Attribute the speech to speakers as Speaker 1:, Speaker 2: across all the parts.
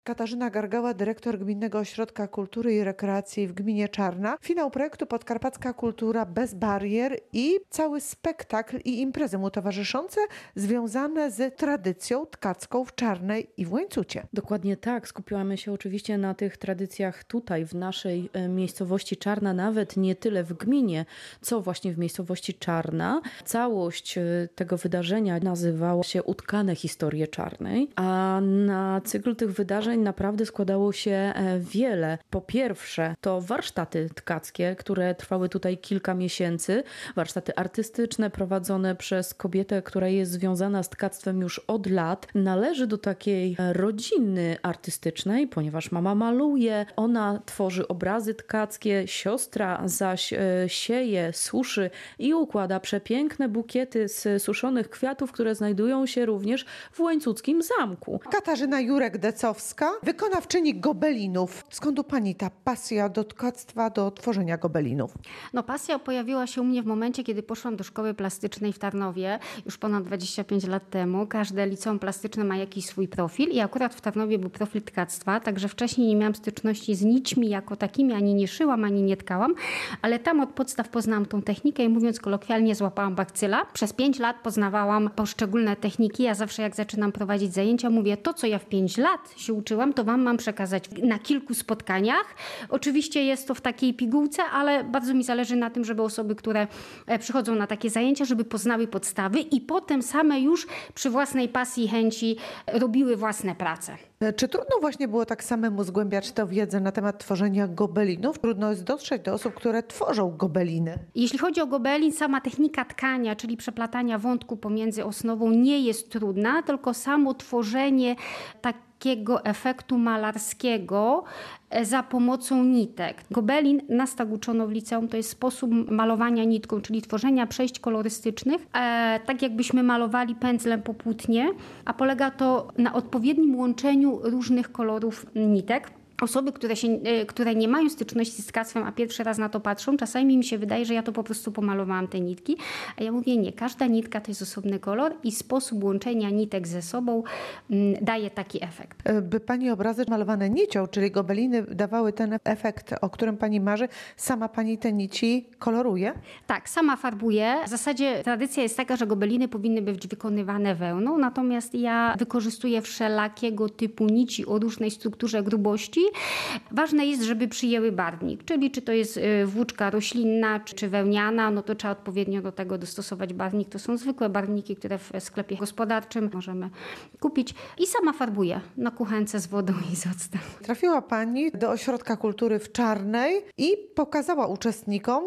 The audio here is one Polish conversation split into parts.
Speaker 1: Katarzyna Gargała, dyrektor Gminnego Ośrodka Kultury i Rekreacji w gminie Czarna. Finał projektu Podkarpacka Kultura bez barier i cały spektakl i imprezy mu towarzyszące związane z tradycją tkacką w Czarnej i w Łańcucie.
Speaker 2: Dokładnie tak. Skupiłamy się oczywiście na tych tradycjach tutaj, w naszej miejscowości Czarna, nawet nie tyle w gminie, co właśnie w miejscowości Czarna. Całość tego wydarzenia nazywała się Utkane historie Czarnej, a na cykl tych wydarzeń naprawdę składało się wiele. Po pierwsze, to warsztaty tkackie, które trwały tutaj kilka miesięcy. Warsztaty artystyczne prowadzone przez kobietę, która jest związana z tkactwem już od lat. Należy do takiej rodziny artystycznej, ponieważ mama maluje, ona tworzy obrazy tkackie, siostra zaś sieje, suszy i układa przepiękne bukiety z suszonych kwiatów, które znajdują się również w łańcuckim zamku.
Speaker 1: Katarzyna Jurek-Decowska, wykonawczyni gobelinów. Skąd u pani ta pasja do tkactwa, do tworzenia gobelinów?
Speaker 3: Pasja pojawiła się u mnie w momencie, kiedy poszłam do szkoły plastycznej w Tarnowie już ponad 25 lat temu. Każde liceum plastyczne ma jakiś swój profil i akurat w Tarnowie był profil tkactwa, także wcześniej nie miałam styczności z nićmi jako takimi, ani nie szyłam, ani nie tkałam, ale tam od podstaw poznałam tą technikę i mówiąc kolokwialnie złapałam bakcyla. Przez 5 lat poznawałam poszczególne techniki. Ja zawsze jak zaczynam prowadzić zajęcia, mówię, to co ja w 5 lat się uczyłam, to wam mam przekazać na kilku spotkaniach. Oczywiście jest to w takiej pigułce, ale bardzo mi zależy na tym, żeby osoby, które przychodzą na takie zajęcia, żeby poznały podstawy i potem same już przy własnej pasji i chęci robiły własne prace.
Speaker 1: Czy trudno właśnie było tak samemu zgłębiać tę wiedzę na temat tworzenia gobelinów? Trudno jest dotrzeć do osób, które tworzą gobeliny.
Speaker 3: Jeśli chodzi o gobelin, sama technika tkania, czyli przeplatania wątku pomiędzy osnową nie jest trudna, tylko samo tworzenie takiego efektu malarskiego za pomocą nitek. Gobelin, nas tak uczono w liceum, to jest sposób malowania nitką, czyli tworzenia przejść kolorystycznych, tak jakbyśmy malowali pędzlem po płótnie, a polega to na odpowiednim łączeniu różnych kolorów nitek. Osoby, które nie mają styczności z tkactwem, a pierwszy raz na to patrzą, czasami mi się wydaje, że ja to po prostu pomalowałam te nitki, a ja mówię nie, każda nitka to jest osobny kolor i sposób łączenia nitek ze sobą daje taki efekt.
Speaker 1: By pani obrazy malowane nicią, czyli gobeliny dawały ten efekt, o którym pani marzy, sama pani te nici koloruje?
Speaker 3: Tak, sama farbuję. W zasadzie tradycja jest taka, że gobeliny powinny być wykonywane wełną, natomiast ja wykorzystuję wszelakiego typu nici o różnej strukturze grubości. Ważne jest, żeby przyjęły barwnik, czyli czy to jest włóczka roślinna, czy wełniana, no to trzeba odpowiednio do tego dostosować barwnik. To są zwykłe barwniki, które w sklepie gospodarczym możemy kupić. I sama farbuję na kuchence z wodą i z octem.
Speaker 1: Trafiła pani do Ośrodka Kultury w Czarnej i pokazała uczestnikom,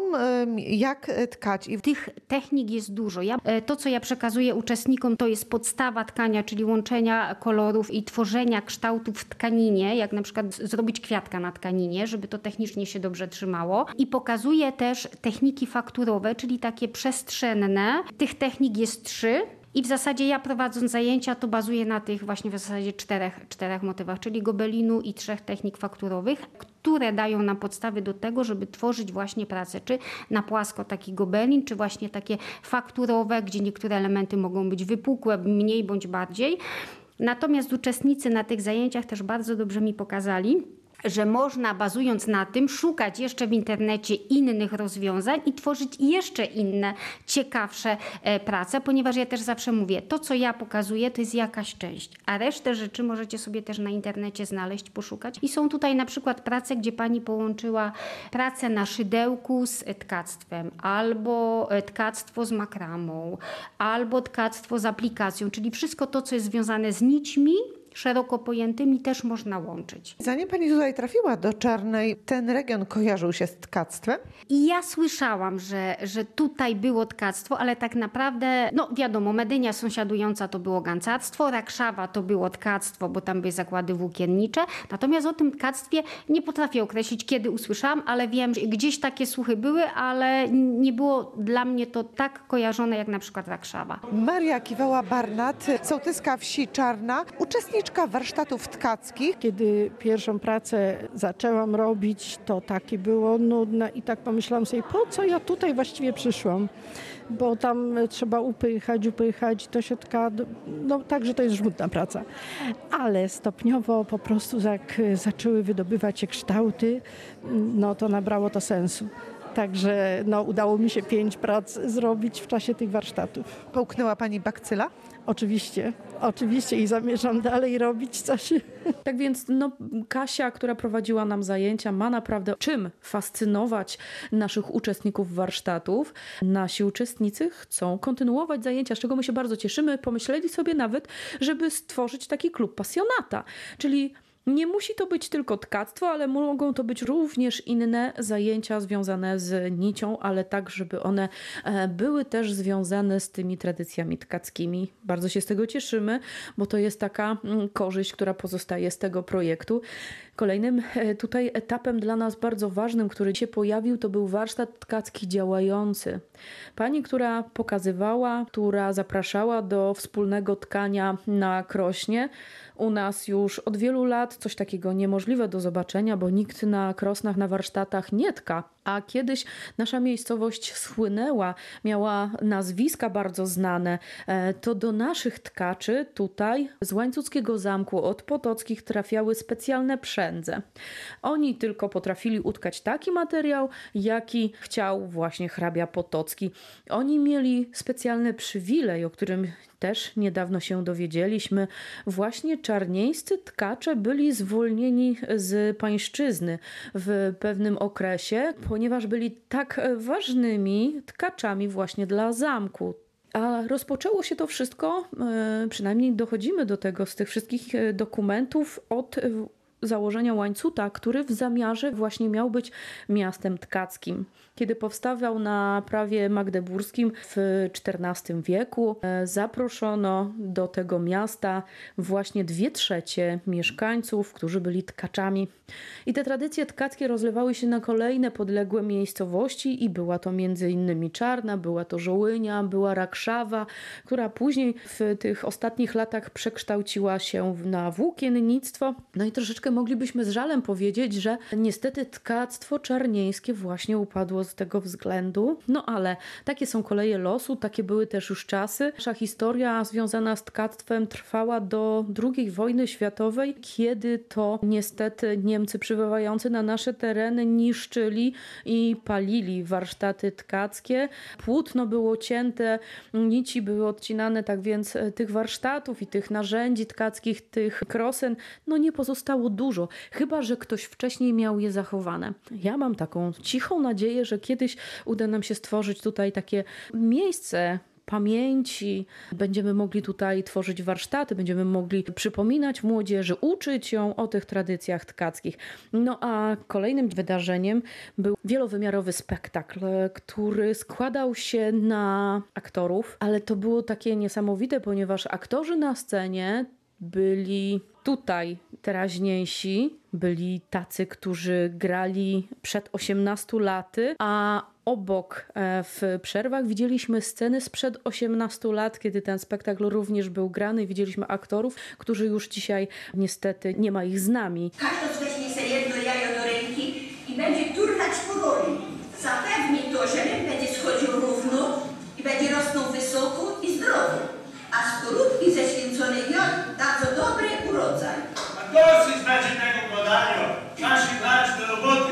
Speaker 1: jak tkać.
Speaker 3: Tych technik jest dużo. To, co ja przekazuję uczestnikom, to jest podstawa tkania, czyli łączenia kolorów i tworzenia kształtów w tkaninie, jak na przykład zrobić kwiatka na tkaninie, żeby to technicznie się dobrze trzymało. I pokazuję też techniki fakturowe, czyli takie przestrzenne. Tych technik jest 3. I w zasadzie ja prowadząc zajęcia to bazuję na tych właśnie w zasadzie czterech motywach, czyli gobelinu i 3 technik fakturowych, które dają nam podstawy do tego, żeby tworzyć właśnie pracę, czy na płasko taki gobelin, czy właśnie takie fakturowe, gdzie niektóre elementy mogą być wypukłe, mniej bądź bardziej. Natomiast uczestnicy na tych zajęciach też bardzo dobrze mi pokazali, że można bazując na tym szukać jeszcze w internecie innych rozwiązań i tworzyć jeszcze inne, ciekawsze prace, ponieważ ja też zawsze mówię, to co ja pokazuję to jest jakaś część, a resztę rzeczy możecie sobie też na internecie znaleźć, poszukać. I są tutaj na przykład prace, gdzie pani połączyła pracę na szydełku z tkactwem, albo tkactwo z makramą, albo tkactwo z aplikacją, czyli wszystko to, co jest związane z nićmi, szeroko pojętymi też można łączyć.
Speaker 1: Zanim pani tutaj trafiła do Czarnej, ten region kojarzył się z tkactwem?
Speaker 3: I ja słyszałam, że tutaj było tkactwo, ale tak naprawdę, no wiadomo, Medynia sąsiadująca to było gancarstwo, Rakszawa to było tkactwo, bo tam były zakłady włókiennicze. Natomiast o tym tkactwie nie potrafię określić, kiedy usłyszałam, ale wiem, że gdzieś takie słuchy były, ale nie było dla mnie to tak kojarzone jak na przykład Rakszawa.
Speaker 1: Maria Kiwała-Barnat, sołtyska wsi Czarna, uczestniczy uczestniczka warsztatów tkackich.
Speaker 4: Kiedy pierwszą pracę zaczęłam robić, to takie było nudne i tak pomyślałam sobie, po co ja tutaj właściwie przyszłam? Bo tam trzeba upychać, to się tka, no także to jest żmudna praca. Ale stopniowo po prostu jak zaczęły wydobywać się kształty, no to nabrało to sensu. Także udało mi się 5 prac zrobić w czasie tych warsztatów.
Speaker 1: Połknęła pani bakcyla?
Speaker 4: Oczywiście i zamierzam dalej robić coś.
Speaker 2: Tak więc Kasia, która prowadziła nam zajęcia, ma naprawdę czym fascynować naszych uczestników warsztatów. Nasi uczestnicy chcą kontynuować zajęcia, z czego my się bardzo cieszymy. Pomyśleli sobie nawet, żeby stworzyć taki klub pasjonata, czyli nie musi to być tylko tkactwo, ale mogą to być również inne zajęcia związane z nicią, ale tak, żeby one były też związane z tymi tradycjami tkackimi. Bardzo się z tego cieszymy, bo to jest taka korzyść, która pozostaje z tego projektu. Kolejnym tutaj etapem dla nas bardzo ważnym, który się pojawił, to był warsztat tkacki działający. Pani, która pokazywała, która zapraszała do wspólnego tkania na Krośnie. U nas już od wielu lat coś takiego niemożliwe do zobaczenia, bo nikt na Krosnach, na warsztatach nie tka. A kiedyś nasza miejscowość schłynęła, miała nazwiska bardzo znane, to do naszych tkaczy tutaj z Łańcuckiego Zamku od Potockich trafiały specjalne przędze. Oni tylko potrafili utkać taki materiał, jaki chciał właśnie hrabia Potocki. Oni mieli specjalny przywilej, o którym też niedawno się dowiedzieliśmy. Właśnie czarnieńscy tkacze byli zwolnieni z pańszczyzny w pewnym okresie, ponieważ byli tak ważnymi tkaczami właśnie dla zamku. A rozpoczęło się to wszystko, przynajmniej dochodzimy do tego z tych wszystkich dokumentów, od założenia Łańcuta, który w zamiarze właśnie miał być miastem tkackim. Kiedy powstawał na prawie magdeburskim w XIV wieku, zaproszono do tego miasta właśnie 2/3 mieszkańców, którzy byli tkaczami. I te tradycje tkackie rozlewały się na kolejne podległe miejscowości i była to m.in. Czarna, była to Żołynia, była Rakszawa, która później w tych ostatnich latach przekształciła się na włókiennictwo. No i troszeczkę moglibyśmy z żalem powiedzieć, że niestety tkactwo czarnieńskie właśnie upadło z tego względu. No ale takie są koleje losu, takie były też już czasy. Nasza historia związana z tkactwem trwała do II wojny światowej, kiedy to niestety Niemcy przybywający na nasze tereny niszczyli i palili warsztaty tkackie. Płótno było cięte, nici były odcinane, tak więc tych warsztatów i tych narzędzi tkackich, tych krosen, nie pozostało dużo, chyba że ktoś wcześniej miał je zachowane. Ja mam taką cichą nadzieję, że kiedyś uda nam się stworzyć tutaj takie miejsce pamięci. Będziemy mogli tutaj tworzyć warsztaty, będziemy mogli przypominać młodzieży, uczyć ją o tych tradycjach tkackich. No a kolejnym wydarzeniem był wielowymiarowy spektakl, który składał się na aktorów, ale to było takie niesamowite, ponieważ aktorzy na scenie byli tutaj teraźniejsi, byli tacy, którzy grali przed 18 laty, a obok w przerwach widzieliśmy sceny sprzed 18 lat, kiedy ten spektakl również był grany. Widzieliśmy aktorów, którzy już dzisiaj niestety nie ma ich z nami.
Speaker 5: Każdy weźmie sobie jedno jajo do ręki i będzie turlać po roli. Zapewni to, że ryb będzie schodził równo i będzie rosnął wysoko i zdrowo. A skorupki ze święconych jod dadzą dobry urodzaj.
Speaker 6: A dosyć znaczy tego podania. Czas się brać do roboty.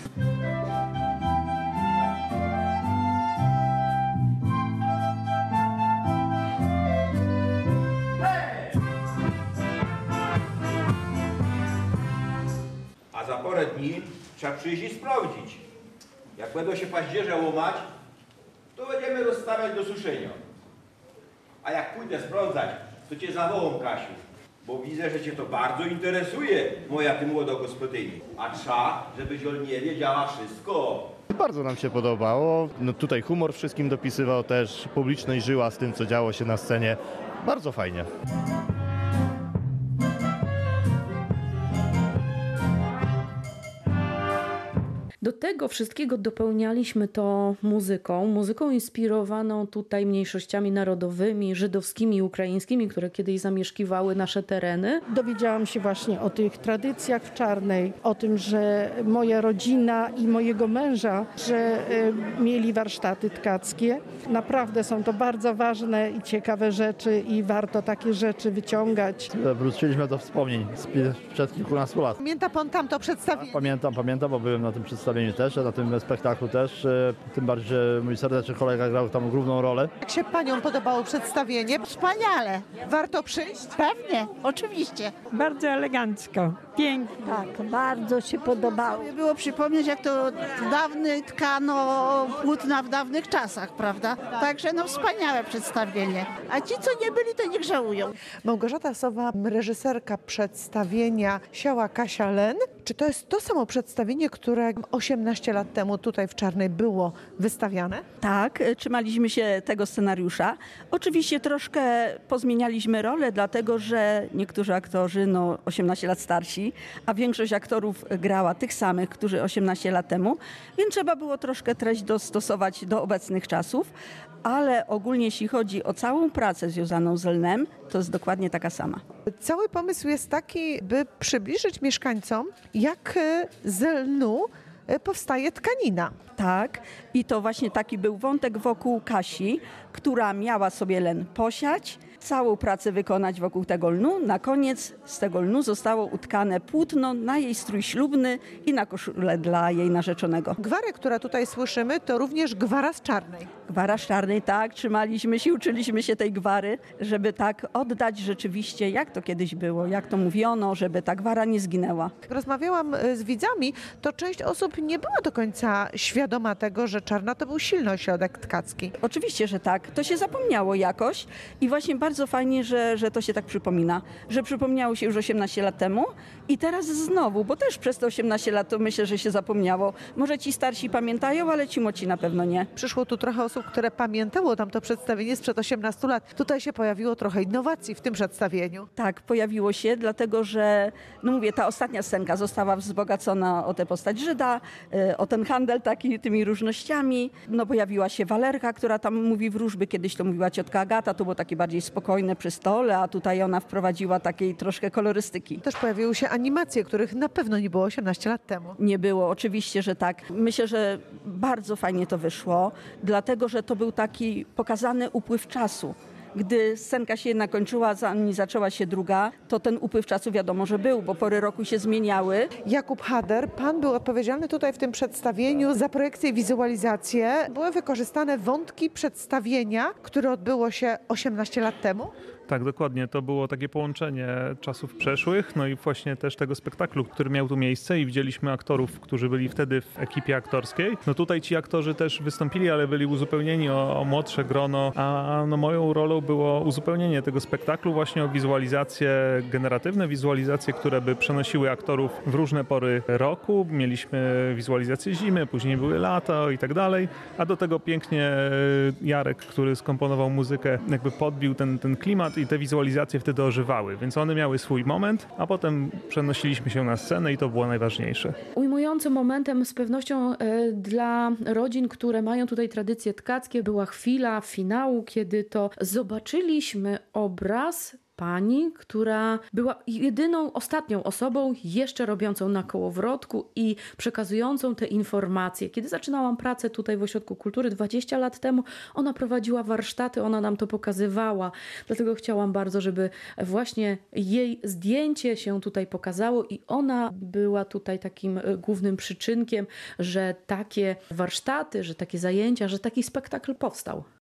Speaker 7: A za parę dni trzeba przyjść i sprawdzić. Jak będą się paździerze łomać, to będziemy rozstawiać do suszenia. A jak pójdę sprawdzać, to cię zawołam, Kasiu, bo widzę, że cię to bardzo interesuje, moja ty młoda gospodyni. A trzeba, żebyś on nie wiedziała wszystko.
Speaker 8: Bardzo nam się podobało. Tutaj humor wszystkim dopisywał też, publiczność żyła z tym, co działo się na scenie. Bardzo fajnie.
Speaker 2: Do tego wszystkiego dopełnialiśmy to muzyką inspirowaną tutaj mniejszościami narodowymi, żydowskimi i ukraińskimi, które kiedyś zamieszkiwały nasze tereny.
Speaker 4: Dowiedziałam się właśnie o tych tradycjach w Czarnej, o tym, że moja rodzina i mojego męża, że mieli warsztaty tkackie. Naprawdę są to bardzo ważne i ciekawe rzeczy i warto takie rzeczy wyciągać.
Speaker 9: Wróciliśmy do wspomnień sprzed kilkunastu lat.
Speaker 1: Pamięta pan tamto przedstawienie?
Speaker 9: Pamiętam, bo byłem na tym przedstawieniu też, na tym spektaklu też. Tym bardziej, że mój serdeczny kolega grał tam główną rolę.
Speaker 1: Jak się paniom podobało przedstawienie?
Speaker 10: Wspaniale.
Speaker 1: Warto przyjść?
Speaker 10: Pewnie, oczywiście.
Speaker 11: Bardzo elegancko, pięknie.
Speaker 10: Tak, bardzo się podobało. Było przypomnieć, jak to dawny tkano płótna w dawnych czasach, prawda? Także wspaniałe przedstawienie. A ci, co nie byli, to niech żałują.
Speaker 1: Małgorzata Sowa, reżyserka przedstawienia Siała Kasia Len. Czy to jest to samo przedstawienie, które 18 lat temu tutaj w Czarnej było wystawiane?
Speaker 12: Tak, trzymaliśmy się tego scenariusza. Oczywiście troszkę pozmienialiśmy rolę, dlatego że niektórzy aktorzy 18 lat starsi, a większość aktorów grała tych samych, którzy 18 lat temu, więc trzeba było troszkę treść dostosować do obecnych czasów, ale ogólnie jeśli chodzi o całą pracę związaną z lnem, to jest dokładnie taka sama.
Speaker 1: Cały pomysł jest taki, by przybliżyć mieszkańcom, jak z lnu powstaje tkanina.
Speaker 12: Tak, i to właśnie taki był wątek wokół Kasi, która miała sobie len posiać, całą pracę wykonać wokół tego lnu. Na koniec z tego lnu zostało utkane płótno na jej strój ślubny i na koszulę dla jej narzeczonego.
Speaker 1: Gwarę, która tutaj słyszymy, to również gwara z Czarnej.
Speaker 12: Gwara z Czarnej, tak, trzymaliśmy się, uczyliśmy się tej gwary, żeby tak oddać rzeczywiście, jak to kiedyś było, jak to mówiono, żeby ta gwara nie zginęła.
Speaker 1: Jak rozmawiałam z widzami, to część osób nie była do końca świadoma tego, że Czarna to był silny ośrodek tkacki.
Speaker 12: Oczywiście, że tak. To się zapomniało jakoś i właśnie bardzo fajnie, że to się tak przypomina, że przypomniało się już 18 lat temu i teraz znowu, bo też przez te 18 lat to myślę, że się zapomniało. Może ci starsi pamiętają, ale ci młodsi na pewno nie.
Speaker 1: Przyszło tu trochę osób, które pamiętało tamto przedstawienie sprzed 18 lat. Tutaj się pojawiło trochę innowacji w tym przedstawieniu.
Speaker 12: Tak, pojawiło się, dlatego że, mówię, ta ostatnia scenka została wzbogacona o tę postać Żyda, o ten handel taki tymi różnościami. Pojawiła się Walerka, która tam mówi wróżby. Kiedyś to mówiła ciotka Agata, to było takie bardziej spokojne przy stole, a tutaj ona wprowadziła takiej troszkę kolorystyki.
Speaker 1: Też pojawiły się animacje, których na pewno nie było 18 lat temu.
Speaker 12: Nie było, oczywiście, że tak. Myślę, że bardzo fajnie to wyszło, dlatego że to był taki pokazany upływ czasu. Gdy scenka się jedna kończyła, zanim zaczęła się druga, to ten upływ czasu wiadomo, że był, bo pory roku się zmieniały.
Speaker 1: Jakub Hader, pan był odpowiedzialny tutaj w tym przedstawieniu za projekcję i wizualizację. Były wykorzystane wątki przedstawienia, które odbyło się 18 lat temu?
Speaker 13: Tak, dokładnie. To było takie połączenie czasów przeszłych, no i właśnie też tego spektaklu, który miał tu miejsce i widzieliśmy aktorów, którzy byli wtedy w ekipie aktorskiej. No tutaj ci aktorzy też wystąpili, ale byli uzupełnieni o młodsze grono, a moją rolą było uzupełnienie tego spektaklu właśnie o wizualizacje generatywne, wizualizacje, które by przenosiły aktorów w różne pory roku. Mieliśmy wizualizację zimy, później były lata i tak dalej, a do tego pięknie Jarek, który skomponował muzykę, jakby podbił ten klimat i te wizualizacje wtedy ożywały, więc one miały swój moment, a potem przenosiliśmy się na scenę i to było najważniejsze.
Speaker 2: Ujmującym momentem z pewnością dla rodzin, które mają tutaj tradycje tkackie, była chwila finału, kiedy to zobaczyliśmy obraz pani, która była jedyną, ostatnią osobą jeszcze robiącą na kołowrotku i przekazującą te informacje. Kiedy zaczynałam pracę tutaj w Ośrodku Kultury 20 lat temu, ona prowadziła warsztaty, ona nam to pokazywała. Dlatego chciałam bardzo, żeby właśnie jej zdjęcie się tutaj pokazało i ona była tutaj takim głównym przyczynkiem, że takie warsztaty, że takie zajęcia, że taki spektakl powstał.